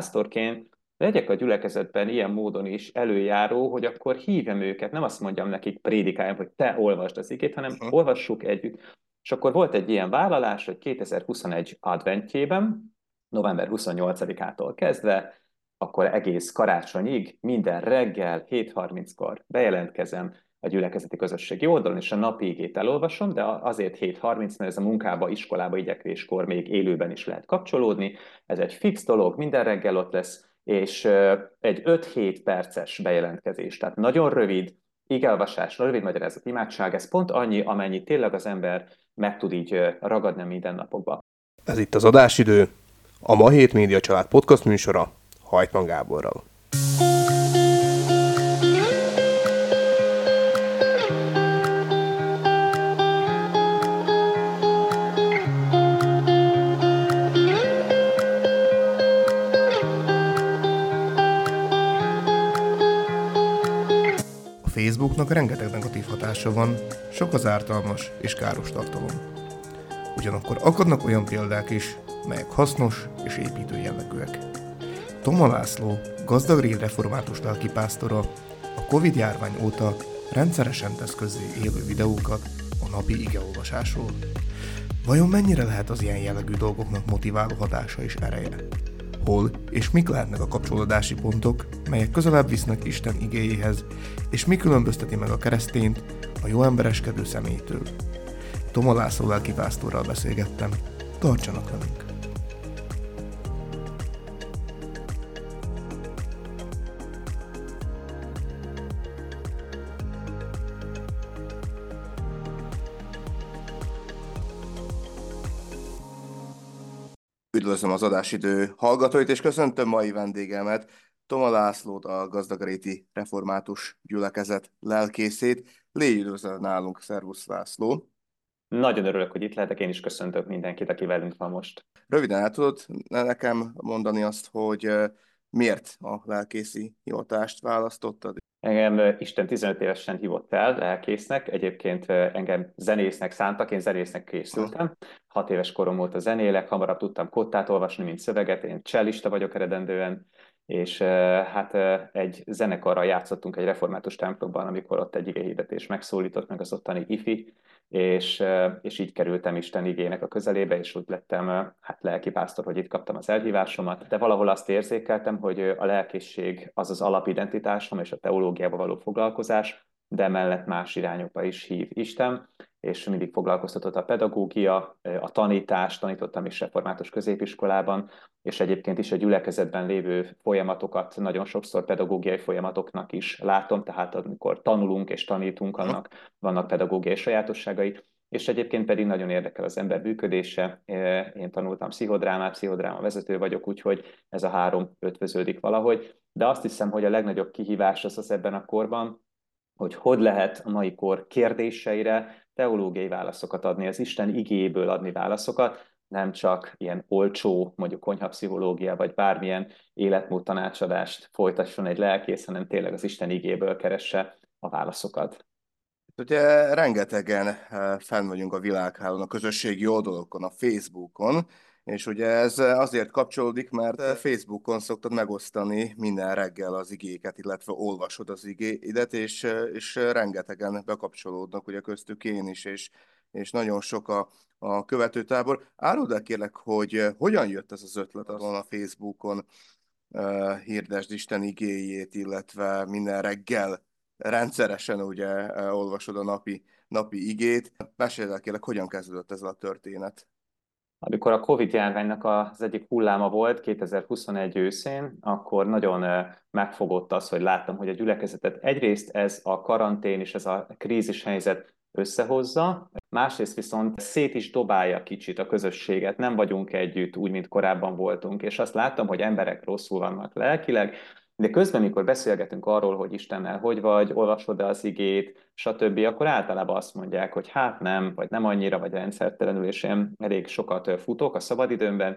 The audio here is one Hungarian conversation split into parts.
pásztorként legyek a gyülekezetben ilyen módon is előjáró, hogy akkor hívjam őket, nem azt mondjam nekik, prédikáljam, hogy te olvasd az igét, hanem Aha. olvassuk együtt. És akkor volt egy ilyen vállalás, hogy 2021 adventjében, november 28-ától kezdve, akkor egész karácsonyig, minden reggel 7:30-kor bejelentkezem a gyülekezeti közösségi oldalon, és a napi igét elolvasom, de azért 7:30, mert ez a munkába, iskolába, igyekvéskor még élőben is lehet kapcsolódni. Ez egy fix dolog, minden reggel ott lesz, és egy 5-7 perces bejelentkezés, tehát nagyon rövid, igeolvasás, rövid magyarázat, imádság, ez pont annyi, amennyi tényleg az ember meg tud így ragadni a mindennapokba. Ez itt az adásidő, a Ma Hét Média Család podcast műsora Hajtman Gáborral. A Facebooknak rengeteg negatív hatása van, sok az ártalmas és káros tartalom. Ugyanakkor akadnak olyan példák is, melyek hasznos és építő jellegűek. Toma László, gazdagréd református lelkipásztora, a Covid-járvány óta rendszeresen tesz közzé élő videókat a napi igeolvasásról. Vajon mennyire lehet az ilyen jellegű dolgoknak motiváló hatása és ereje? Hol és mik lehetnek a kapcsolódási pontok, melyek közelebb visznek Isten igéjéhez, és mi különbözteti meg a keresztényt a jó embereskedő személytől? Toma László lelkipásztorral beszélgettem. Tartsanak velünk! Üdvözlöm az adásidő hallgatóit, és köszöntöm mai vendégemet, Toma Lászlót, a Gazdagréti Református Gyülekezet lelkészét. Légy üdvözlöm nálunk, szervusz László! Nagyon örülök, hogy itt lehetek, én is köszöntök mindenkit, aki velünk van most. Röviden el tudod nekem mondani azt, hogy miért a lelkészi hivatást választottad? Engem Isten 15 évesen hívott el lelkésznek, egyébként engem zenésznek szántak, én zenésznek készültem. 6 éves korom óta zenélek, hamarabb tudtam kottát olvasni, mint szöveget, én csellista vagyok eredendően, és hát egy zenekarral játszottunk egy református templomban, amikor ott egy igehirdetés megszólított meg az ottani ifi, és így kerültem Isten igének a közelébe, és úgy lettem hát lelkipásztor, hogy itt kaptam az elhívásomat. De valahol azt érzékeltem, hogy a lelkészség az az alapidentitásom és a teológiával való foglalkozás, de mellett más irányokba is hív Isten, és mindig foglalkoztatott a pedagógia, a tanítás, tanítottam is református középiskolában, és egyébként is a gyülekezetben lévő folyamatokat nagyon sokszor pedagógiai folyamatoknak is látom, tehát amikor tanulunk és tanítunk, annak vannak pedagógiai sajátosságai, és egyébként pedig nagyon érdekel az ember működése. Én tanultam pszichodráma vezető vagyok, úgyhogy ez a három ötvöződik valahogy. De azt hiszem, hogy a legnagyobb kihívás az ebben a korban, hogy lehet a mai kor kérdéseire teológiai válaszokat adni, az Isten igéből adni válaszokat, nem csak ilyen olcsó, mondjuk konyhapszichológia, vagy bármilyen életmód tanácsadást folytasson egy lelkész, hanem tényleg az Isten igéből keresse a válaszokat. Ugye rengetegen fenn vagyunk a világhálón, a közösségi oldalokon, a Facebookon, és ugye ez azért kapcsolódik, mert Facebookon szoktad megosztani minden reggel az igéket, illetve olvasod az igédet, és rengetegen bekapcsolódnak, ugye köztük én is, és nagyon sok a követőtábor. Áruld el kérlek, hogy hogyan jött ez az ötlet azon a Facebookon, hirdesd Isten igéjét, illetve minden reggel rendszeresen ugye olvasod a napi igét. Mesélj el kérlek, hogyan kezdődött ez a történet? Amikor a Covid-járványnak az egyik hulláma volt 2021 őszén, akkor nagyon megfogott az, hogy láttam, hogy a gyülekezetet egyrészt ez a karantén és ez a krízis helyzet összehozza, másrészt viszont szét is dobálja kicsit a közösséget, nem vagyunk együtt úgy, mint korábban voltunk, és azt láttam, hogy emberek rosszul vannak lelkileg, de közben, mikor beszélgetünk arról, hogy Istennel hogy vagy, olvasod-e az igét, stb., akkor általában azt mondják, hogy hát nem, vagy nem annyira, vagy rendszertelenül, és én elég sokat futok a szabadidőmben,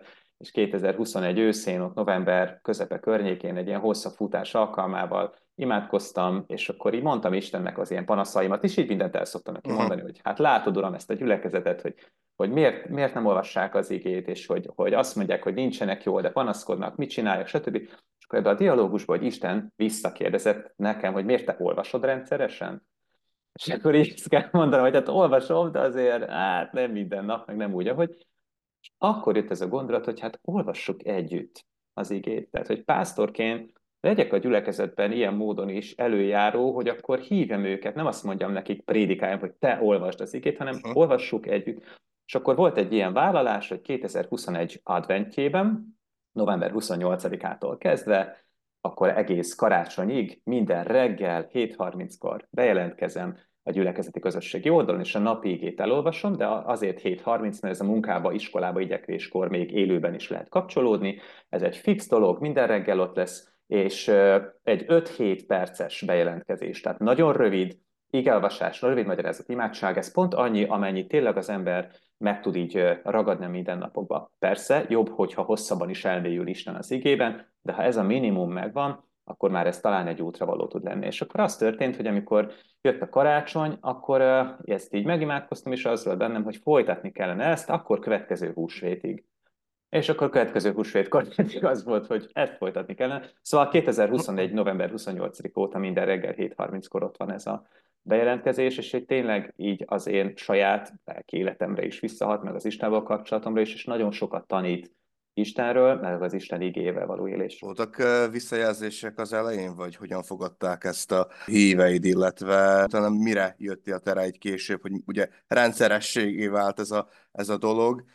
és 2021 őszén, ott november közepe környékén egy ilyen hosszabb futás alkalmával imádkoztam, és akkor így mondtam Istennek az ilyen panaszaimat, és így mindent el szoktam neki mondani, hogy hát látod, Uram, ezt a gyülekezetet, hogy miért nem olvassák az igét, és hogy azt mondják, hogy nincsenek jól, de panaszkodnak, mit csinálják, stb. És akkor ebbe a dialógusban, hogy Isten visszakérdezett nekem, hogy miért te olvasod rendszeresen? És akkor így ezt kell mondanom, hogy hát olvasom, de azért hát nem minden nap, meg nem úgy, ahogy. És akkor jött ez a gondolat, hogy hát olvassuk együtt az igét. Tehát, hogy pásztorként legyek a gyülekezetben ilyen módon is előjáró, hogy akkor hívjam őket, nem azt mondjam nekik, prédikáljam, hogy te olvasd az igét, hanem olvassuk együtt. És akkor volt egy ilyen vállalás, hogy 2021 adventjében, november 28-ától kezdve, akkor egész karácsonyig, minden reggel 7:30-kor bejelentkezem a gyülekezeti közösségi oldalon, és a napi igét elolvasom, de azért 7:30, mert ez a munkába, iskolába, igyekvéskor még élőben is lehet kapcsolódni. Ez egy fix dolog, minden reggel ott lesz, és egy 5-7 perces bejelentkezés, tehát nagyon rövid, igeolvasás, rövid magyarázat, imádság, ez pont annyi, amennyi tényleg az ember meg tud így ragadni a mindennapokba. Persze, jobb, hogyha hosszabban is elmélyül Isten az igében, de ha ez a minimum megvan, akkor már ez talán egy útravaló tud lenni. És akkor az történt, hogy amikor jött a karácsony, akkor ezt így megimádkoztam, és az volt bennem, hogy folytatni kellene ezt, akkor következő húsvétig. És akkor a következő húsvétkor pedig az volt, hogy ezt folytatni kellene. Szóval 2021. november 28 óta minden reggel 7:30-kor ott van ez a bejelentkezés, és hogy tényleg így az én saját lelki életemre is visszahat, meg az Istennel kapcsolatomra is, és nagyon sokat tanít Istenről, meg az Isten igével való élés. Voltak visszajelzések az elején, vagy hogyan fogadták ezt a híveid, illetve talán mire jöttél te rá egy később, hogy ugye rendszerességé vált ez a dolog,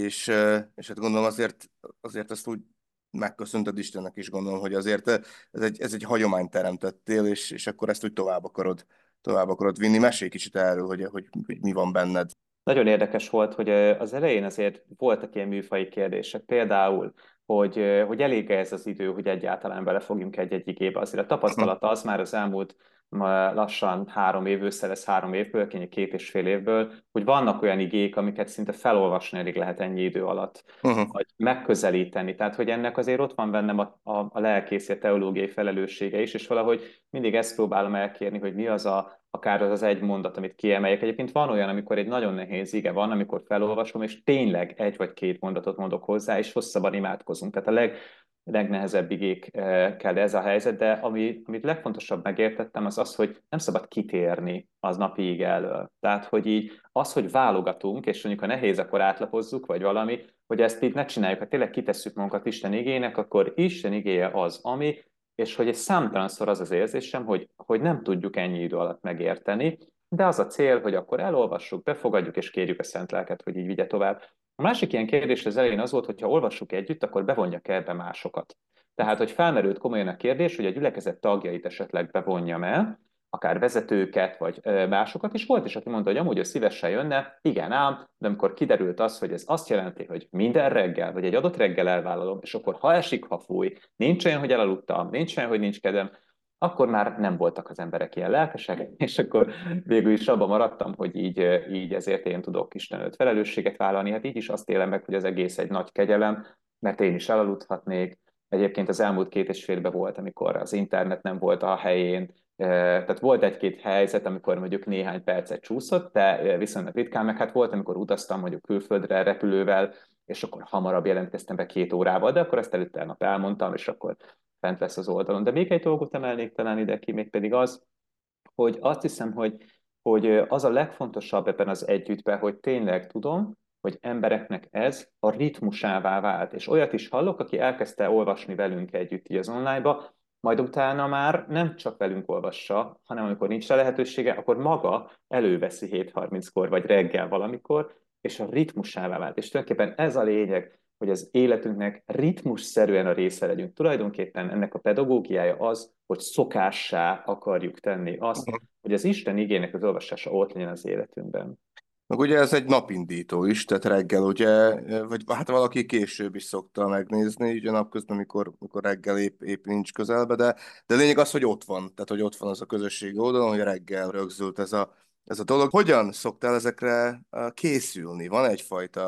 és hát gondolom azért ezt úgy megköszönted Istennek is, gondolom, hogy azért ez egy hagyományt teremtettél, és akkor ezt úgy tovább akarod vinni. Mesélj kicsit erről, hogy mi van benned. Nagyon érdekes volt, hogy az elején azért voltak ilyen műfai kérdések, például, hogy elég ez az idő, hogy egyáltalán belefogjunk egy-egy igébe. Azért a tapasztalata az már az elmúlt lassan 3 év, össze lesz 3 évből, 2,5 évből, hogy vannak olyan igék, amiket szinte felolvasni elég lehet ennyi idő alatt, vagy megközelíteni. Tehát, hogy ennek azért ott van bennem a lelkész, a teológiai felelőssége is, és valahogy mindig ezt próbálom elkérni, hogy mi az akár az egy mondat, amit kiemeljek. Egyébként van olyan, amikor egy nagyon nehéz ige van, amikor felolvasom, és tényleg 1 vagy 2 mondatot mondok hozzá, és hosszabban imádkozunk. Tehát a legnehezebb igékkel ez a helyzet, de amit legfontosabb megértettem, az az, hogy nem szabad kitérni az napi ige elől. Tehát, hogy így az, hogy válogatunk, és mondjuk ha nehéz, akkor átlapozzuk, vagy valami, hogy ezt így ne csináljuk, ha tényleg kitesszük magunkat Isten igének, akkor Isten igéje az, ami, és hogy egy számtalanszor az az érzésem, hogy nem tudjuk ennyi idő alatt megérteni, de az a cél, hogy akkor elolvassuk, befogadjuk és kérjük a Szent Lelket, hogy így vigye tovább. A másik ilyen kérdés az elején az volt, hogy ha olvassuk együtt, akkor bevonjak -e ebbe másokat. Tehát, hogy felmerült komolyan a kérdés, hogy a gyülekezet tagjait esetleg bevonjam el, akár vezetőket, vagy másokat, és volt is, aki mondta, hogy amúgy ő szívesen jönne, igen ám, de amikor kiderült az, hogy ez azt jelenti, hogy minden reggel, vagy egy adott reggel elvállalom, és akkor ha esik, ha fúj, nincs olyan, hogy elaludtam, nincs olyan, hogy nincs kedvem, akkor már nem voltak az emberek ilyen lelkesek, és akkor végül is abban maradtam, hogy így ezért én tudok Isten előtt felelősséget vállalni. Hát így is azt élem meg, hogy az egész egy nagy kegyelem, mert én is elaludhatnék. Egyébként az elmúlt 2,5 évben volt, amikor az internet nem volt a helyén, tehát volt egy-két helyzet, amikor mondjuk néhány percet csúszott, de viszonylag ritkán, meg hát volt, amikor utaztam mondjuk külföldre repülővel, és akkor hamarabb jelentkeztem be 2 órával, de akkor ezt előtte nap elmondtam, és akkor fent lesz az oldalon. De még egy dolgot emelnék talán ide ki, mégpedig az, hogy azt hiszem, hogy az a legfontosabb ebben az együttben, hogy tényleg tudom, hogy embereknek ez a ritmusává vált. És olyat is hallok, aki elkezdte olvasni velünk együtt így az online-ba, majd utána már nem csak velünk olvassa, hanem amikor nincs rá lehetősége, akkor maga előveszi 7:30-kor, vagy reggel valamikor, és a ritmusává vált. És tulajdonképpen ez a lényeg, hogy az életünknek ritmusszerűen a része legyünk. Tulajdonképpen ennek a pedagógiája az, hogy szokássá akarjuk tenni azt, hogy az Isten igének az olvasása ott legyen az életünkben. Meg ugye ez egy napindító is, tehát reggel ugye, vagy hát valaki később is szokta megnézni, ugye napközben, amikor reggel épp nincs közelbe, de lényeg az, hogy ott van, tehát hogy ott van az a közösségi oldalon, hogy reggel rögzült ez a dolog. Hogyan szoktál ezekre készülni? Van egyfajta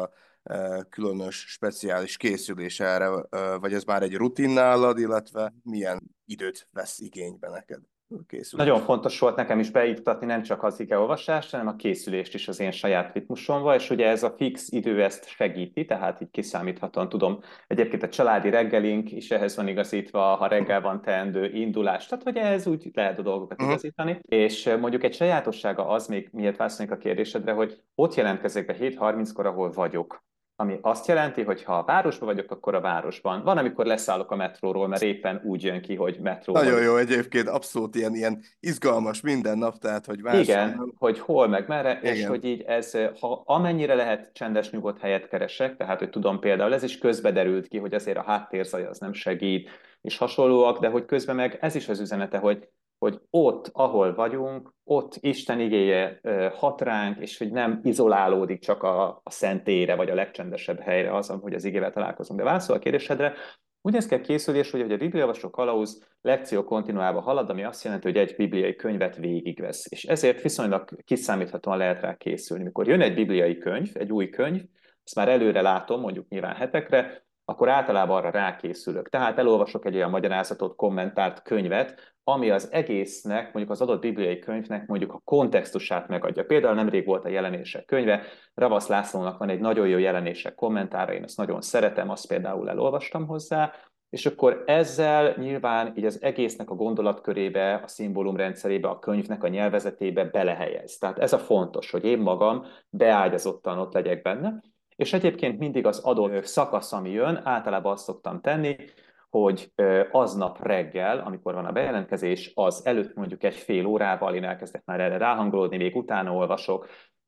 különös, speciális készülés erre, vagy ez már egy rutin nálad, illetve milyen időt vesz igénybe neked a Nagyon készülés? fontos volt nekem is beiktatni nem csak az igeolvasást, hanem a készülést is az én saját ritmusomba, és ugye ez a fix idő ezt segíti, tehát így kiszámíthatóan tudom. Egyébként a családi reggelink is ehhez van igazítva, ha reggel van teendő indulás, tehát hogy ehhez úgy lehet a dolgokat Uh-huh. igazítani. És mondjuk egy sajátossága az, még miért válaszolnék a kérdésedre, hogy ott jelentkezek be 7:30-kor, ahol vagyok. Ami azt jelenti, hogy ha a városban vagyok, akkor a városban. Van, amikor leszállok a metróról, mert éppen úgy jön ki, hogy metró Nagyon vagyok. jó egyébként, abszolút ilyen izgalmas minden nap, tehát hogy Igen, máshonnan. hogy hol meg merre, és Igen. hogy így ez, ha amennyire lehet csendes, nyugodt helyet keresek, tehát hogy tudom például, ez is közbe derült ki, hogy azért a háttérzaj az nem segít, és hasonlóak, de hogy közben meg ez is az üzenete, hogy ott, ahol vagyunk, ott Isten igéje hat ránk, és hogy nem izolálódik csak a szentélyre, vagy a legcsendesebb helyre az, hogy az igével találkozunk. De válaszol a kérdésedre, úgy néz ki a készülés, hogy a Bibliaolvasó kalauz lekció kontinuálva halad, ami azt jelenti, hogy egy bibliai könyvet végigvesz. És ezért viszonylag kiszámíthatóan lehet rá készülni. Mikor jön egy bibliai könyv, egy új könyv, azt már előre látom, mondjuk nyilván hetekre, akkor általában arra rákészülök. Tehát elolvasok egy olyan magyarázatot, kommentárt, könyvet, ami az egésznek, mondjuk az adott bibliai könyvnek mondjuk a kontextusát megadja. Például nemrég volt a Jelenések könyve, Ravasz Lászlónak van egy nagyon jó Jelenések kommentára, én azt nagyon szeretem, azt például elolvastam hozzá, és akkor ezzel nyilván így az egésznek a gondolatkörébe, a szimbólumrendszerébe, a könyvnek a nyelvezetébe belehelyez. Tehát ez a fontos, hogy én magam beágyazottan ott legyek benne, és egyébként mindig az adott szakasz, ami jön, általában azt szoktam tenni, hogy aznap reggel, amikor van a bejelentkezés, az előtt mondjuk egy fél órával én elkezdek már erre ráhangolódni, még utána olvasok,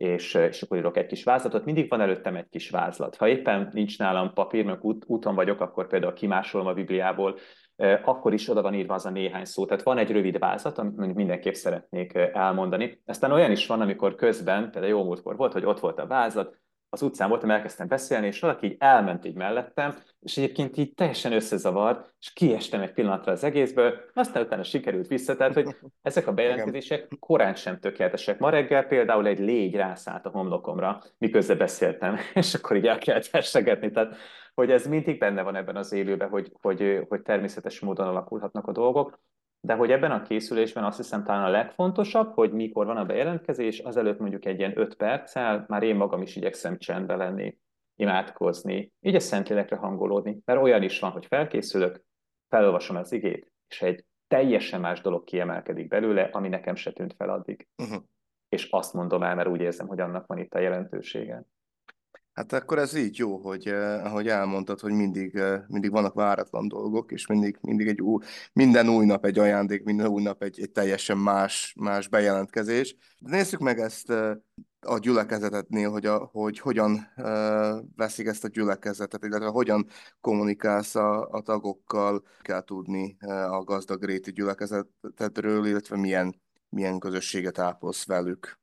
és akkor írok egy kis vázlatot. Mindig van előttem egy kis vázlat. Ha éppen nincs nálam papír, meg úton vagyok, akkor például kimásolom a Bibliából, akkor is oda van írva az a néhány szó. Tehát van egy rövid vázlat, amit mindenképp szeretnék elmondani. Aztán olyan is van, amikor közben, például jó múltkor volt, hogy ott volt a vázlat, az utcán voltam, elkezdtem beszélni, és valaki így elment így mellettem, és egyébként így teljesen összezavart, és kiestem egy pillanatra az egészből, aztán utána sikerült vissza, tehát hogy ezek a Igen. bejelentkezések korán sem tökéletesek. Ma reggel például egy légy rászállt a homlokomra, miközben beszéltem, és akkor így el kellett fessegetni, tehát hogy ez mindig benne van ebben az élőben, hogy természetes módon alakulhatnak a dolgok, de hogy ebben a készülésben azt hiszem talán a legfontosabb, hogy mikor van a bejelentkezés, azelőtt mondjuk egy ilyen 5 perccel, már én magam is igyekszem csendben lenni, imádkozni, így a Szentlélekre hangolódni, mert olyan is van, hogy felkészülök, felolvasom az igét, és egy teljesen más dolog kiemelkedik belőle, ami nekem se tűnt fel addig. Uh-huh. És azt mondom el, mert úgy érzem, hogy annak van itt a jelentősége. Hát akkor ez így jó, hogy ahogy elmondtad, hogy mindig vannak váratlan dolgok, és mindig minden új nap egy ajándék, minden új nap egy teljesen más bejelentkezés. De nézzük meg ezt a gyülekezetetnél, hogy hogyan veszik ezt a gyülekezetet, illetve hogyan kommunikálsz a tagokkal, kell tudni a gazdag réti gyülekezetedről, illetve milyen közösséget ápolsz velük.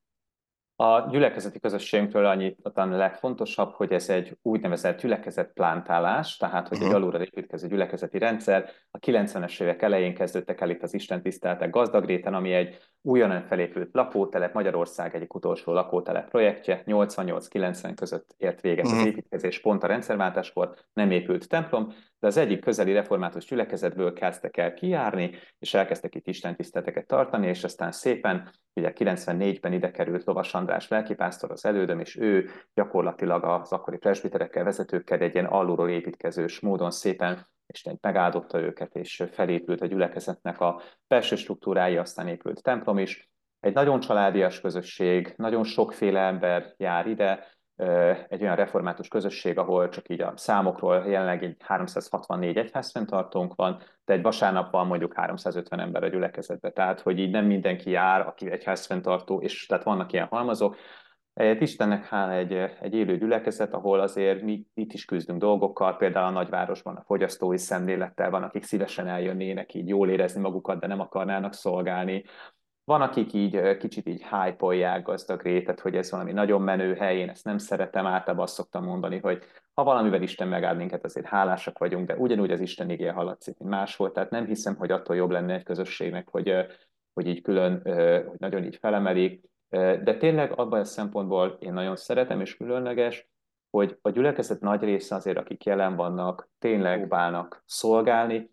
A gyülekezeti közösségünkről annyit a legfontosabb, hogy ez egy úgynevezett gyülekezetplántálás, tehát hogy egy Uh-huh. alulra építkező gyülekezeti rendszer. A 90-es évek elején kezdődtek el itt az istentiszteletek Gazdagréten, ami egy újonnan felépült lakótelep, Magyarország egyik utolsó lakótelep projektje. 88-90 között ért véget az Uh-huh. építkezés, pont a rendszerváltáskor nem épült templom, de az egyik közeli református gyülekezetből kezdtek el kijárni, és elkezdtek itt istentiszteleteket tartani, és aztán szépen ugye 94-ben ide került Lovas András lelkipásztor az elődöm, és ő gyakorlatilag az akkori presbiterekkel, vezetőkkel egy ilyen alulról építkezős módon szépen Isten megáldotta őket, és felépült a gyülekezetnek a belső struktúrái, aztán épült templom is. Egy nagyon családias közösség, nagyon sokféle ember jár ide, egy olyan református közösség, ahol csak így a számokról jelenleg egy 364 egyházfenntartónk van, de egy vasárnap van mondjuk 350 ember a gyülekezetbe, tehát hogy így nem mindenki jár, aki egyházfenntartó, és tehát vannak ilyen halmazok. Istennek hála egy élő gyülekezet, ahol azért mi itt is küzdünk dolgokkal, például a nagyvárosban a fogyasztói szemlélettel van, akik szívesen eljönnének így jól érezni magukat, de nem akarnának szolgálni. Van, akik így kicsit így hype-olják gazdag rétet, hogy ez valami nagyon menő hely, én ezt nem szeretem, általában azt szoktam mondani, hogy ha valamivel Isten megáld minket, azért hálásak vagyunk, de ugyanúgy az Isten igéje hallatszik, mint máshol, tehát nem hiszem, hogy attól jobb lenne egy közösségnek, hogy így külön, hogy nagyon így felemelik, de tényleg abban a szempontból én nagyon szeretem és különleges, hogy a gyülekezet nagy része azért, akik jelen vannak, tényleg próbálnak szolgálni,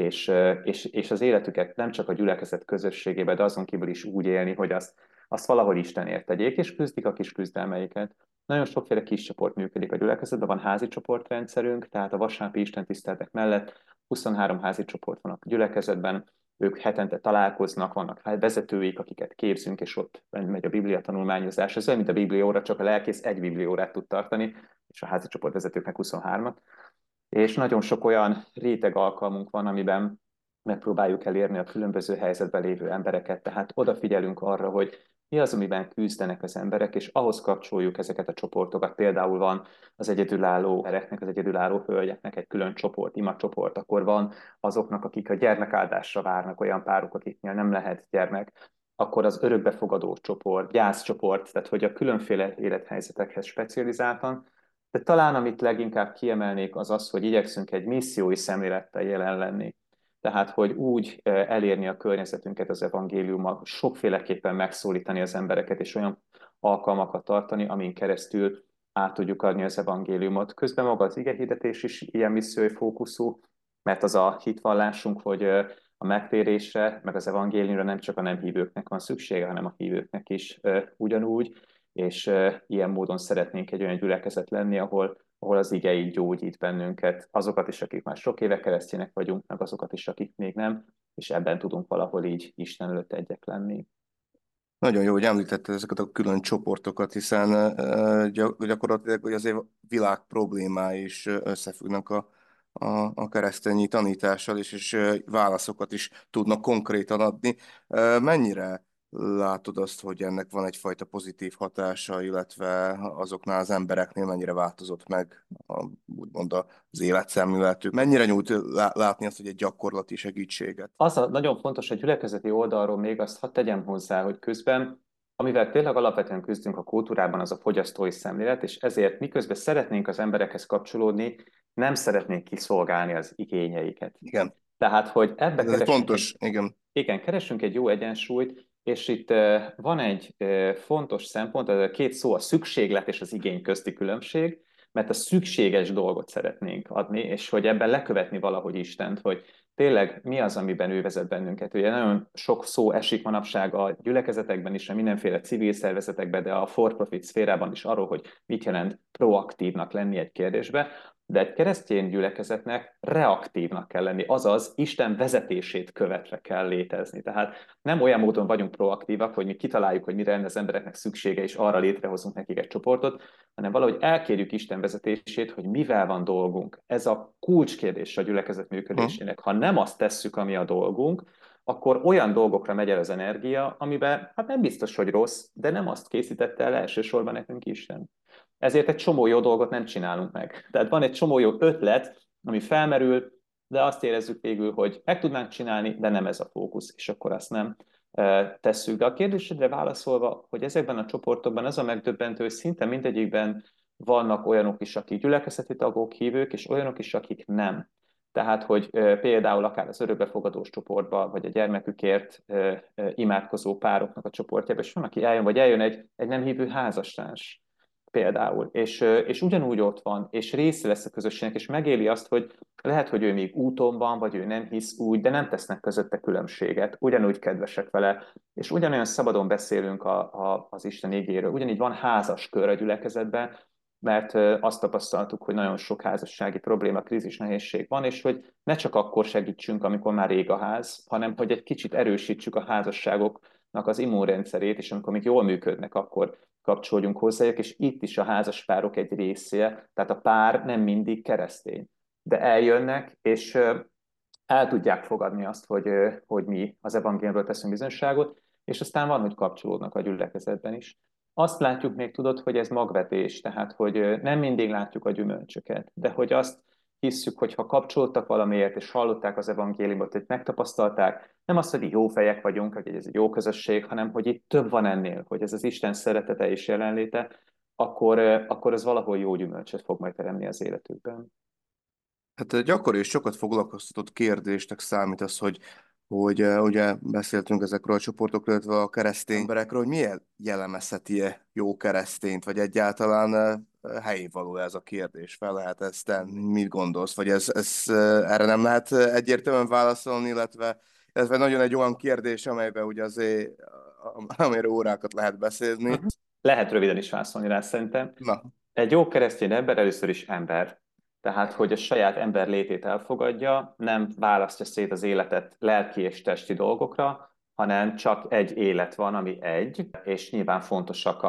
és az életüket nem csak a gyülekezet közösségében, de azon kívül is úgy élni, hogy azt valahol Istenért tegyék, és küzdik a kis küzdelmeiket. Nagyon sokféle kis csoport működik a gyülekezetben, van házi csoportrendszerünk, tehát a vasárnapi istentiszteletek mellett 23 házi csoport van a gyülekezetben, ők hetente találkoznak, vannak vezetőik, akiket képzünk, és ott megy a Biblia tanulmányozás. Ez olyan, mint a Bibliaóra, csak a lelkész egy Bibliaórát tud tartani, és a házi csoportvezetőknek 23-at. És nagyon sok olyan réteg alkalmunk van, amiben megpróbáljuk elérni a különböző helyzetben lévő embereket, tehát odafigyelünk arra, hogy mi az, amiben küzdenek az emberek, és ahhoz kapcsoljuk ezeket a csoportokat. Például van az egyedülálló embereknek, az egyedülálló hölgyeknek egy külön csoport, imacsoport, akkor van azoknak, akik a gyermekáldásra várnak, olyan párok, akiknél nem lehet gyermek, akkor az örökbefogadó csoport, gyászcsoport, tehát hogy a különféle élethelyzetekhez specializáltan, de talán amit leginkább kiemelnék az az, hogy igyekszünk egy missziói szemlélettel jelen lenni. Tehát, hogy úgy elérni a környezetünket az evangéliummal, sokféleképpen megszólítani az embereket, és olyan alkalmakat tartani, amin keresztül át tudjuk adni az evangéliumot. Közben maga az igehirdetés is ilyen missziói fókuszú, mert az a hitvallásunk, hogy a megtérésre, meg az evangéliumra nem csak a nem hívőknek van szüksége, hanem a hívőknek is ugyanúgy, és ilyen módon szeretnénk egy olyan gyülekezet lenni, ahol az ige így gyógyít bennünket, azokat is, akik már sok éve keresztjének vagyunk, meg azokat is, akik még nem, és ebben tudunk valahol így Isten előtt egyek lenni. Nagyon jó, hogy említetted ezeket a külön csoportokat, hiszen gyakorlatilag hogy azért világ problémái is összefüggnek a keresztényi tanítással, és válaszokat is tudnak konkrétan adni. Mennyire látod azt, hogy ennek van egyfajta pozitív hatása, illetve azoknál az embereknél mennyire változott meg úgymond az életszemléletük? Mennyire nyújt látni azt, hogy egy gyakorlati segítséget? Nagyon fontos a gyülekezeti oldalról még azt hadd tegyem hozzá, hogy közben, amivel tényleg alapvetően küzdünk a kultúrában, az a fogyasztói szemlélet, és ezért miközben szeretnénk az emberekhez kapcsolódni, nem szeretnénk kiszolgálni az igényeiket. Igen. Tehát, hogy ebbe Ez egy fontos, igen. igen, keresünk egy jó egyensúlyt, és itt van egy fontos szempont, ez a két szó, a szükséglet és az igény közti különbség, mert a szükséges dolgot szeretnénk adni, és hogy ebben lekövetni valahogy Istent, hogy tényleg mi az, amiben ő vezet bennünket. Ugye nagyon sok szó esik manapság a gyülekezetekben is, a mindenféle civil szervezetekben, de a for-profit szférában is arról, hogy mit jelent proaktívnak lenni egy kérdésbe, de egy keresztény gyülekezetnek reaktívnak kell lenni, azaz Isten vezetését követve kell létezni. Tehát nem olyan módon vagyunk proaktívak, hogy mi kitaláljuk, hogy mire lenne az embereknek szüksége, és arra létrehozunk nekik egy csoportot, hanem valahogy elkérjük Isten vezetését, hogy mivel van dolgunk. Ez a kulcskérdés a gyülekezet működésének. Ha nem azt tesszük, ami a dolgunk, akkor olyan dolgokra megy el az energia, amiben hát nem biztos, hogy rossz, de nem azt készítette el elsősorban nekünk Isten. Ezért egy csomó jó dolgot nem csinálunk meg. Tehát van egy csomó jó ötlet, ami felmerül, de azt érezzük végül, hogy meg tudnánk csinálni, de nem ez a fókusz, és akkor azt nem tesszük. De a kérdésedre válaszolva, hogy ezekben a csoportokban az a megdöbbentő, hogy szinte mindegyikben vannak olyanok is, akik gyülekezeti tagok, hívők, és olyanok is, akik nem. Tehát, hogy például akár az örökbefogadós csoportba, vagy a gyermekükért imádkozó pároknak a csoportjába, és van, aki eljön, vagy eljön egy nem hívő házastárs például, és ugyanúgy ott van, és része lesz a közösségnek, és megéli azt, hogy lehet, hogy ő még úton van, vagy ő nem hisz úgy, de nem tesznek közötte különbséget, ugyanúgy kedvesek vele, és ugyanolyan szabadon beszélünk az Isten igéről. Ugyanígy van házas kör a gyülekezetben, mert azt tapasztaltuk, hogy nagyon sok házassági probléma, krízis, nehézség van, és hogy ne csak akkor segítsünk, amikor már rég a ház, hanem hogy egy kicsit erősítsük a házasságoknak az immunrendszerét, és amikor még jól működnek, akkor kapcsolódjunk hozzájuk, és itt is a házaspárok egy része, tehát a pár nem mindig keresztény, de eljönnek, és el tudják fogadni azt, hogy mi az evangéliumról teszünk bizonyságot, és aztán van, hogy kapcsolódnak a gyülekezetben is. Azt látjuk még, tudod, hogy ez magvetés, tehát hogy nem mindig látjuk a gyümölcsöket, de hogy azt hisszük, hogy ha kapcsolódtak valamiért, és hallották az evangéliumot, hogy megtapasztalták, nem azt, hogy jó fejek vagyunk, hogy ez egy jó közösség, hanem hogy itt több van ennél, hogy ez az Isten szeretete és jelenléte, akkor az valahol jó gyümölcsöt fog majd teremni az életükben. Hát gyakori és sokat foglalkoztatott kérdésnek számít az, hogy hogy ugye beszéltünk ezekről a csoportokról, illetve a keresztény emberekről, hogy miért jellemezheti-e jó keresztényt, vagy egyáltalán helyén való ez a kérdés, fel lehet ezt tenni. Mit gondolsz? Vagy erre nem lehet egyértelműen válaszolni, illetve nagyon egy olyan kérdés, amelyben ugye azért, amire órákat lehet beszélni. Lehet röviden is válaszolni rá szerintem. Na, Egy jó keresztény ember először is ember. Tehát, hogy a saját ember létét elfogadja, nem választja szét az életet lelki és testi dolgokra, hanem csak egy élet van, ami egy, és nyilván fontosak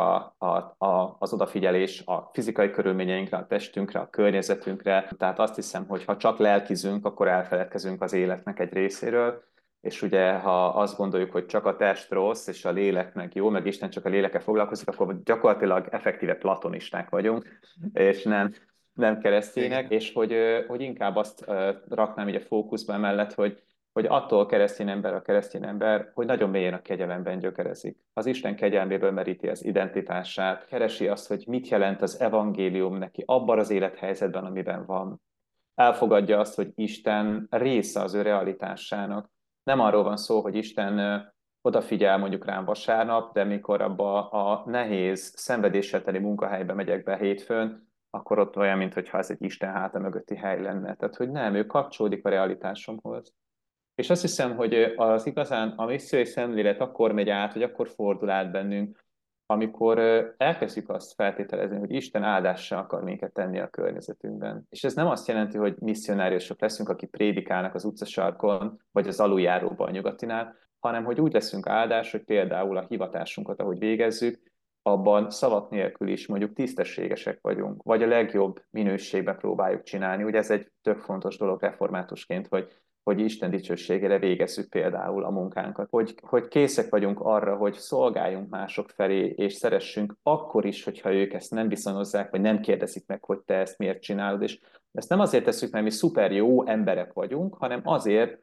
az odafigyelés a fizikai körülményeinkre, a testünkre, a környezetünkre. Tehát azt hiszem, hogy ha csak lelkizünk, akkor elfeledkezünk az életnek egy részéről, és ugye, ha azt gondoljuk, hogy csak a test rossz, és a lélek meg jó, meg Isten csak a lélekkel foglalkozik, akkor gyakorlatilag effektíve platonisták vagyunk, és nem keresztények, igen. és hogy inkább azt raknám így a fókuszba emellett, hogy attól a keresztény ember, hogy nagyon mélyen a kegyelemben gyökerezik. Az Isten kegyelméből meríti az identitását, keresi azt, hogy mit jelent az evangélium neki abban az élethelyzetben, amiben van. Elfogadja azt, hogy Isten része az ő realitásának. Nem arról van szó, hogy Isten odafigyel mondjuk rám vasárnap, de mikor abba a nehéz, szenvedéssel teli munkahelybe megyek be hétfőn, akkor ott olyan, mintha ez egy Isten háta mögötti hely lenne. Tehát, hogy nem, ő kapcsolódik a realitásomhoz. És azt hiszem, hogy az igazán a missziói szemlélet akkor megy át, vagy akkor fordul át bennünk, amikor elkezdjük azt feltételezni, hogy Isten áldással akar minket tenni a környezetünkben. És ez nem azt jelenti, hogy misszionáriusok leszünk, akik prédikálnak az utcasarkon, vagy az aluljáróban a nyugatinál, hanem hogy úgy leszünk áldás, hogy például a hivatásunkat, ahogy végezzük, abban szavak nélkül is mondjuk tisztességesek vagyunk, vagy a legjobb minőségben próbáljuk csinálni. Ugye ez egy tök fontos dolog reformátusként, hogy Isten dicsőségére végezzük például a munkánkat. Hogy készek vagyunk arra, hogy szolgáljunk mások felé, és szeressünk akkor is, hogyha ők ezt nem viszonozzák, vagy nem kérdezik meg, hogy te ezt miért csinálod. És ezt nem azért tesszük, mert mi szuper jó emberek vagyunk, hanem azért,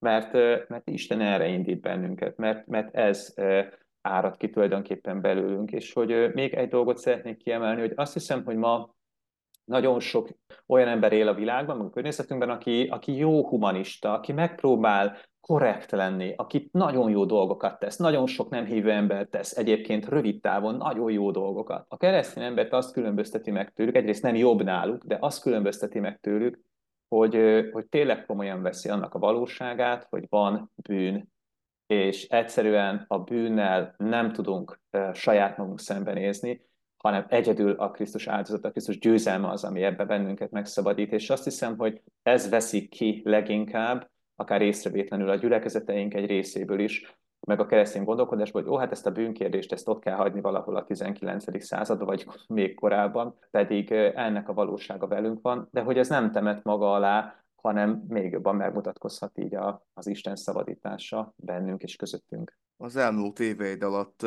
mert Isten erre indít bennünket, mert ez árad ki tulajdonképpen belőlünk. És hogy még egy dolgot szeretnék kiemelni, hogy azt hiszem, hogy ma nagyon sok olyan ember él a világban, a környezetünkben, aki jó humanista, aki megpróbál korrekt lenni, aki nagyon jó dolgokat tesz, nagyon sok nem hívő ember tesz egyébként rövid távon nagyon jó dolgokat. A keresztény embert azt különbözteti meg tőlük, egyrészt nem jobb náluk, de azt különbözteti meg tőlük, hogy tényleg komolyan veszi annak a valóságát, hogy van bűn, és egyszerűen a bűnnel nem tudunk saját magunk szembenézni, hanem egyedül a Krisztus áldozata, a Krisztus győzelme az, ami ebbe bennünket megszabadít. És azt hiszem, hogy ez veszik ki leginkább, akár észrevétlenül a gyülekezeteink egy részéből is, meg a keresztény gondolkodásból, hogy hát ezt a bűnkérdést, ezt ott kell hagyni valahol a 19. században, vagy még korábban, pedig ennek a valósága velünk van, de hogy ez nem temet maga alá, hanem még jobban megmutatkozhat így az Isten szabadítása bennünk és közöttünk. Az elmúlt éveid alatt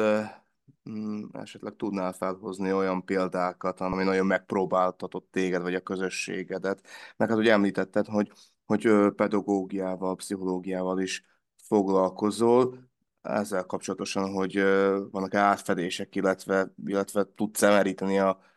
esetleg tudnál felhozni olyan példákat, ami nagyon megpróbáltatott téged, vagy a közösségedet. Meg hát ugye említetted, hogy pedagógiával, pszichológiával is foglalkozol. Ezzel kapcsolatosan, hogy vannak átfedések, illetve tudsz emeríteni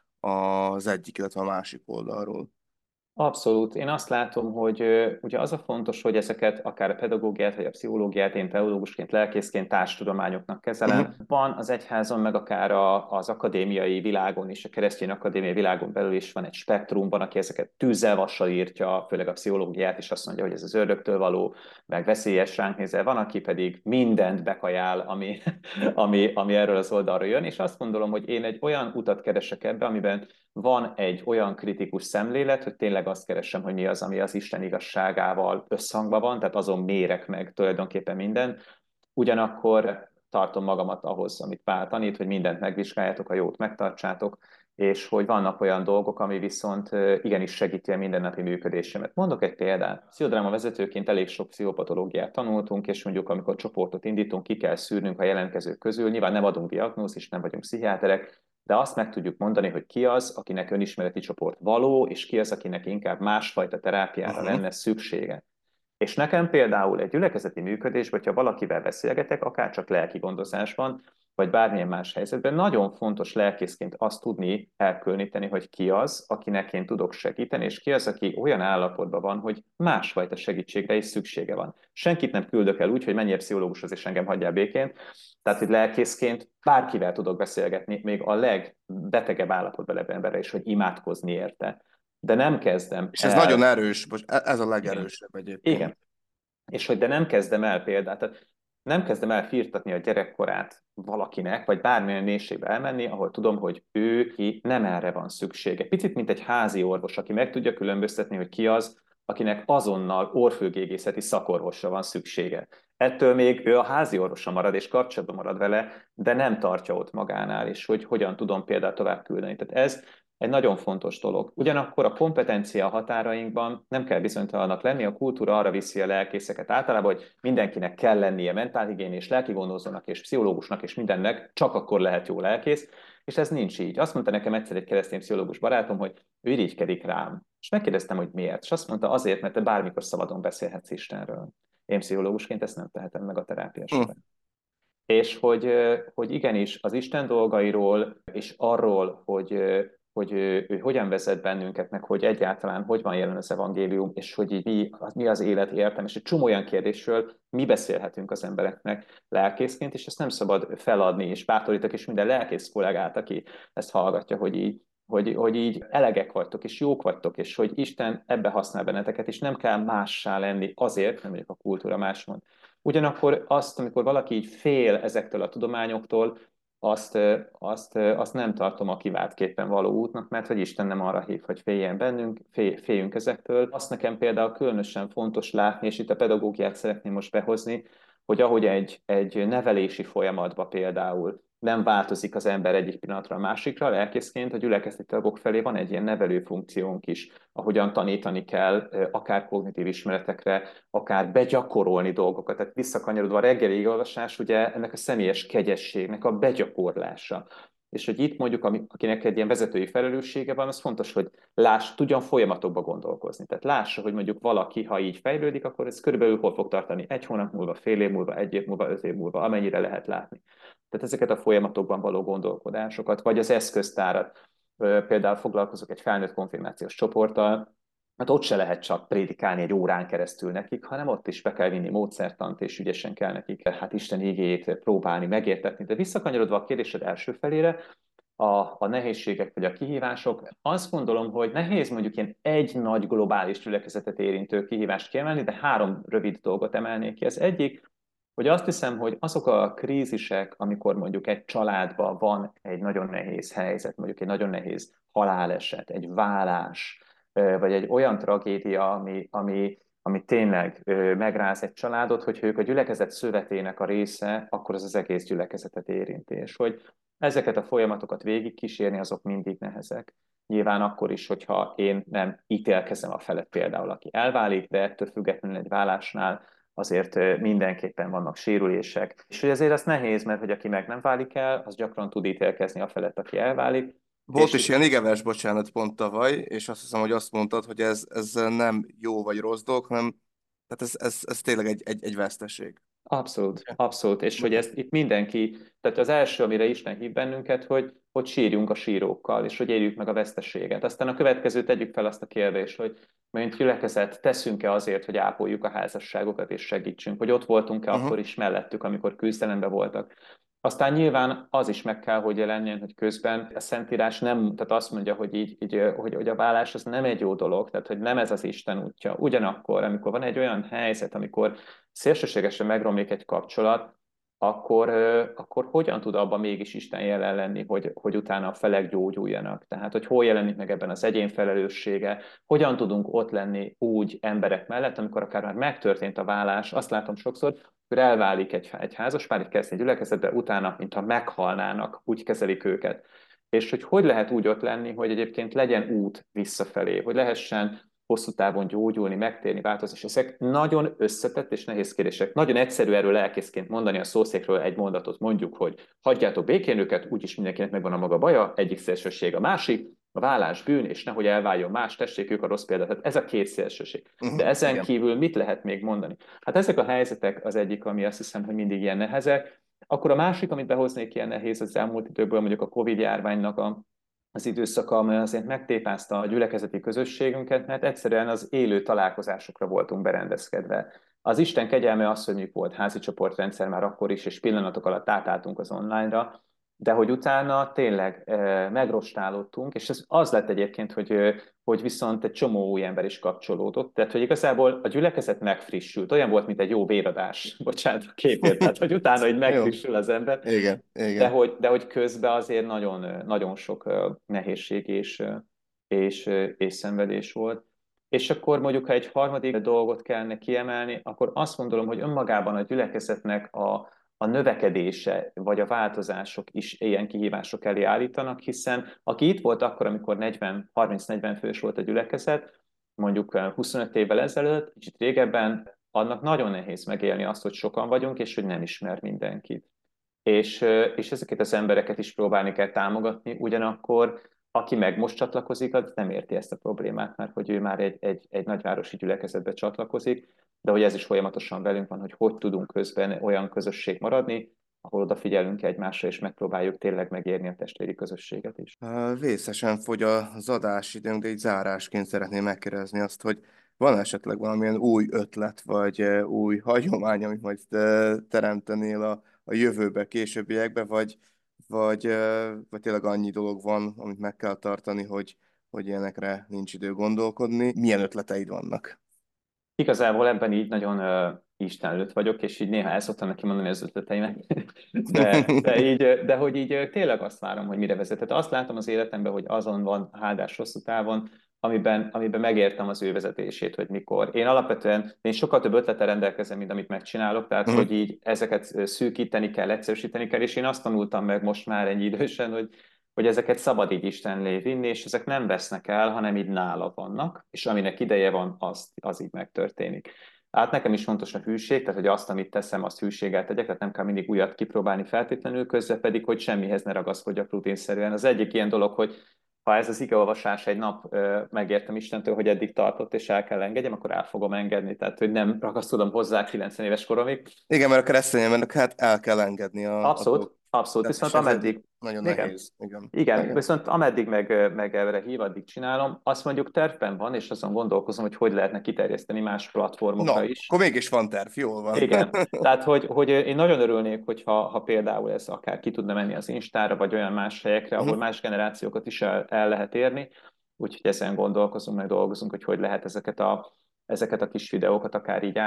az egyik, illetve a másik oldalról. Abszolút. Én azt látom, hogy ugye az a fontos, hogy ezeket akár a pedagógiát vagy a pszichológiát én teológusként, lelkészként társtudományoknak kezelem. Uh-huh. Van az egyházon, meg akár az akadémiai világon is, a keresztény akadémiai világon belül is van egy spektrum, van, aki ezeket tűzzel, vassal írtja, főleg a pszichológiát, és azt mondja, hogy ez az ördögtől való, meg veszélyes ránk nézel. Van, aki pedig mindent bekajál, ami erről az oldalról jön, és azt gondolom, hogy én egy olyan utat keresek ebbe, amiben van egy olyan kritikus szemlélet, hogy tényleg azt keresem, hogy mi az, ami az Isten igazságával összhangban van, tehát azon mérek meg tulajdonképpen minden. Ugyanakkor tartom magamat ahhoz, amit Pál tanít, hogy mindent megvizsgáljátok, a jót megtartsátok, és hogy vannak olyan dolgok, ami viszont igenis segíti a mindennapi működésemet. Mondok egy példát. Pszichodráma vezetőként elég sok pszichopatológiát tanultunk, és mondjuk amikor csoportot indítunk, ki kell szűrnünk a jelentkezők közül. Nyilván nem adunk diagnózist, nem vagyunk pszichiáterek, de azt meg tudjuk mondani, hogy ki az, akinek önismereti csoport való, és ki az, akinek inkább másfajta terápiára Uh-huh. lenne szüksége. És nekem például egy gyülekezeti működésben, hogyha valakivel beszélgetek, akár csak lelki gondozásban, vagy bármilyen más helyzetben, nagyon fontos lelkészként azt tudni elkülöníteni, hogy ki az, akinek én tudok segíteni, és ki az, aki olyan állapotban van, hogy másfajta segítségre is szüksége van. Senkit nem küldök el úgy, hogy menjél pszichológushoz, és engem hagyjál békén. Tehát, hogy lelkészként bárkivel tudok beszélgetni, még a legbetegebb állapotban levő emberre is, hogy imádkozni érte. De nem kezdem És ez nagyon el. erős, most ez a Igen. legerősebb egyébként. Igen. És hogy de nem kezdem el például, tehát nem kezdem el firtatni a gyerekkorát valakinek, vagy bármilyen mélységbe elmenni, ahol tudom, hogy ő ki nem erre van szüksége. Picit, mint egy házi orvos, aki meg tudja különböztetni, hogy ki az, akinek azonnal orrfülgégészeti szakorvosra van szüksége. Ettől még ő a házi orvosa marad, és kapcsolatban marad vele, de nem tartja ott magánál, és hogy hogyan tudom például tovább küldeni. Tehát ez egy nagyon fontos dolog. Ugyanakkor a kompetencia határainkban nem kell bizonytalannak lenni, a kultúra arra viszi a lelkészeket általában, hogy mindenkinek kell lennie mentálhigiénés, lelkigondozónak és pszichológusnak és mindennek, csak akkor lehet jó lelkész, és ez nincs így. Azt mondta nekem egyszer egy keresztény pszichológus barátom, hogy ő irigykedik rám. És megkérdeztem, hogy miért. És azt mondta, azért, mert te bármikor szabadon beszélhetsz Istenről. Én pszichológusként ezt nem tehetem meg a terápia Hm. során. És hogy igenis az Isten dolgairól, és arról, hogy ő hogyan vezet bennünket, meg hogy egyáltalán hogy van jelen az evangélium, és hogy így mi az élet értelme, és egy csomó olyan kérdésről mi beszélhetünk az embereknek lelkészként, és ezt nem szabad feladni, és bátorítok, és minden lelkész kollégát, aki ezt hallgatja, hogy így elegek vagytok, és jók vagytok, és hogy Isten ebbe használ benneteket, és nem kell mássá lenni azért, nem mondjuk a kultúra más mond. Ugyanakkor azt, amikor valaki így fél ezektől a tudományoktól, azt nem tartom a kiváltképpen való útnak, mert hogy Isten nem arra hív, hogy féljen bennünk, féljünk ezektől. Azt nekem például különösen fontos látni, és itt a pedagógiát szeretném most behozni, hogy ahogy egy nevelési folyamatban például nem változik az ember egyik pillanatra a másikra, lelkészként a gyülekezeti tagok felé van egy ilyen nevelő funkciónk is, ahogyan tanítani kell, akár kognitív ismeretekre, akár begyakorolni dolgokat. Tehát visszakanyarodva a reggeli olvasás, ugye ennek a személyes kegyességnek a begyakorlása. És hogy itt mondjuk, akinek egy ilyen vezetői felelőssége van, az fontos, hogy tudjon folyamatokba gondolkozni. Tehát lássa, hogy mondjuk valaki, ha így fejlődik, akkor ez körülbelül hol fog tartani 1 hónap múlva, fél év múlva, 1 év múlva, 5 év múlva, amennyire lehet látni. Tehát ezeket a folyamatokban való gondolkodásokat, vagy az eszköztárat. Például foglalkozok egy felnőtt konfirmációs csoporttal, hát ott se lehet csak prédikálni egy órán keresztül nekik, hanem ott is be kell vinni módszertant, és ügyesen kell nekik hát Isten igéjét próbálni, megértetni. De visszakanyarodva a kérdésed első felére, a nehézségek vagy a kihívások, azt gondolom, hogy nehéz mondjuk ilyen egy nagy globális gyülekezetet érintő kihívást kiemelni, de 3 rövid dolgot emelnék ki. Az egyik, hogy azt hiszem, hogy azok a krízisek, amikor mondjuk egy családban van egy nagyon nehéz helyzet, mondjuk egy nagyon nehéz haláleset, egy válás, vagy egy olyan tragédia, ami tényleg megráz egy családot, hogyha ők a gyülekezet szövetének a része, akkor az egész gyülekezetet érinti. És hogy ezeket a folyamatokat végigkísérni, azok mindig nehezek. Nyilván akkor is, hogyha én nem ítélkezem a felett például, aki elválik, de ettől függetlenül egy válásnál azért mindenképpen vannak sérülések. És hogy azért az nehéz, mert hogy aki meg nem válik el, az gyakran tud ítélkezni a felett, aki elválik. Volt is ilyen igeves, bocsánat, pont tavaly, és azt hiszem, hogy azt mondtad, hogy ez nem jó vagy rossz dolog, hanem tehát ez tényleg egy veszteség. Abszolút, abszolút, és hogy ezt itt mindenki, tehát az első, amire Isten hív bennünket, hogy sírjunk a sírókkal, és hogy éljük meg a veszteséget. Aztán a következő tegyük fel azt a kérdést, hogy mint gyülekezet teszünk-e azért, hogy ápoljuk a házasságokat és segítsünk, hogy ott voltunk-e akkor is mellettük, amikor küzdelemben voltak. Aztán nyilván az is meg kell, hogy jelenjen, hogy közben a Szentírás nem, tehát azt mondja, hogy a vállás az nem egy jó dolog, tehát hogy nem ez az Isten útja. Ugyanakkor, amikor van egy olyan helyzet, amikor szélsőségesen megromlik egy kapcsolat, akkor hogyan tud abban mégis Isten jelen lenni, hogy utána a felek gyógyuljanak? Tehát, hogy hol jelenik meg ebben az egyén felelőssége, hogyan tudunk ott lenni úgy emberek mellett, amikor akár már megtörtént a válás, azt látom sokszor, hogy elválik egy házaspár, egy keresztény gyülekezetbe, utána, mintha meghalnának, úgy kezelik őket. És hogy lehet úgy ott lenni, hogy egyébként legyen út visszafelé, hogy lehessen hosszú távon gyógyulni, megtérni, változni. És ezek nagyon összetett és nehéz kérdések. Nagyon egyszerű erről lelkészként mondani a szószékről egy mondatot, mondjuk, hogy hagyjátok békén őket, úgyis mindenkinek megvan a maga baja, egyik szélsőség a másik, a vállás bűn, és nehogy elváljon más, tessék ők a rossz példát. Tehát ez a 2 szélsőség. De ezen kívül mit lehet még mondani? Hát ezek a helyzetek az egyik, ami azt hiszem, hogy mindig ilyen nehezek, Akkor a másik, amit behoznék ilyen nehéz az elmúlt időből, mondjuk a Covid-járványnak az időszaka, amely azért megtépázta a gyülekezeti közösségünket, mert egyszerűen az élő találkozásokra voltunk berendezkedve. Az Isten kegyelme az, hogy mondjuk volt házi csoportrendszer már akkor is, és pillanatok alatt átálltunk az online-ra, de hogy utána tényleg megrostálódtunk, és ez az lett egyébként, hogy viszont egy csomó új ember is kapcsolódott. Tehát, hogy igazából a gyülekezet megfrissült. Olyan volt, mint egy jó véradás, bocsánat a képért, tehát, hogy utána hogy Jó, megfrissül az ember, igen, igen. de hogy közben azért nagyon, nagyon sok nehézség és szenvedés volt. És akkor mondjuk, ha egy harmadik dolgot kellene kiemelni, akkor azt gondolom, hogy önmagában a gyülekezetnek a növekedése vagy a változások is ilyen kihívások elé állítanak, hiszen aki itt volt akkor, amikor 30-40 fős volt a gyülekezet, mondjuk 25 évvel ezelőtt, kicsit régebben, annak nagyon nehéz megélni azt, hogy sokan vagyunk, és hogy nem ismer mindenkit. És ezeket az embereket is próbálni kell támogatni, ugyanakkor aki meg most csatlakozik, az nem érti ezt a problémát, mert hogy ő már egy nagyvárosi gyülekezetbe csatlakozik, de hogy ez is folyamatosan velünk van, hogy tudunk közben olyan közösség maradni, ahol odafigyelünk egymásra, és megpróbáljuk tényleg megérni a testvéri közösséget is. Vészesen fogy az adásidőnk, de így zárásként szeretném megkérdezni azt, hogy van esetleg valamilyen új ötlet, vagy új hagyomány, amit majd teremtenél a jövőbe, későbbiekbe, vagy tényleg annyi dolog van, amit meg kell tartani, hogy ilyenekre nincs idő gondolkodni. Milyen ötleteid vannak? Igazából ebben így nagyon Isten előtt vagyok, és így néha el szoktam neki mondani az ötleteimet, de hogy így tényleg azt várom, hogy mire vezet. Tehát azt látom az életemben, hogy azon van áldás hosszú távon, amiben megértem az ő vezetését, hogy mikor. Én sokkal több ötletel rendelkezem, mint amit megcsinálok, tehát hogy Mhm. így ezeket szűkíteni kell, egyszerűsíteni kell, és én azt tanultam meg most már ennyi idősen, hogy ezeket szabad így Isten elé vinni, és ezek nem vesznek el, hanem így nála vannak, és aminek ideje van, az így megtörténik. Hát nekem is fontos a hűség, tehát hogy azt, amit teszem, azt hűséggel tegyek, tehát nem kell mindig újat kipróbálni feltétlenül, közben pedig, hogy semmihez ne ragaszkodjak rutinszerűen. Az egyik ilyen dolog, hogy ha ez az igeolvasás egy nap megértem Istentől, hogy eddig tartott, és el kell engedjem, akkor el fogom engedni. Tehát, hogy nem ragaszkodom hozzá 90 éves koromig. Igen, mert a keresztény embernek hát el kell engedni a Abszolút, dolgot. abszolút, Tehát, és viszont ez ameddig, nagyon igen, nehéz. Igen. igen, Igen. viszont ameddig meg erre hív, addig csinálom, azt mondjuk tervben van, és azon gondolkozom, hogy lehetne kiterjeszteni más Na, platformokra is. akkor mégis van terv, jól van. Igen, tehát hogy én nagyon örülnék, hogyha például ez akár ki tudna menni az Instára, vagy olyan más helyekre, ahol Mhm. más generációkat is el lehet érni, úgyhogy ezen gondolkozunk, meg dolgozunk, hogy lehet ezeket a kis videókat akár így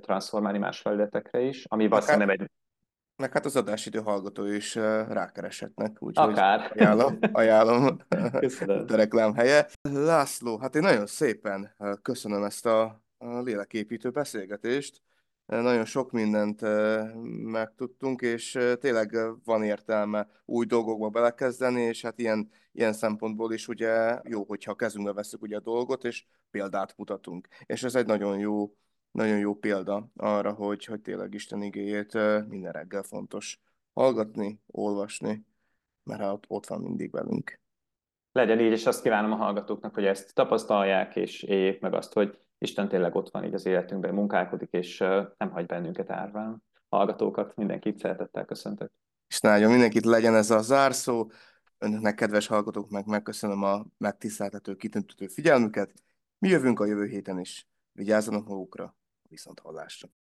át más felületekre is, ami Meg valószínűleg hát, nem egy meg hát az adásidő hallgatói is rákereshetnek, úgyhogy akár. ajánlom itt Köszönöm. a reklám helye. László, hát én nagyon szépen köszönöm ezt a léleképítő beszélgetést. Nagyon sok mindent megtudtunk, és tényleg van értelme új dolgokba belekezdeni, és hát ilyen szempontból is ugye jó, hogyha kezünkbe veszük ugye a dolgot, és példát mutatunk. És ez egy nagyon jó példa arra, hogy tényleg Isten igéjét minden reggel fontos hallgatni, olvasni, mert hát ott van mindig velünk. Legyen így, és azt kívánom a hallgatóknak, hogy ezt tapasztalják, és éljék meg azt, hogy Isten tényleg ott van így az életünkben, munkálkodik, és nem hagy bennünket árván. Hallgatókat mindenkit szeretettel köszöntök. És nagyon mindenkit legyen ez a zárszó. Önöknek, kedves hallgatók, megköszönöm a megtiszteltető, kitüntető figyelmüket. Mi jövünk a jövő héten is. Vigyázzanak magukra, viszont hallásra.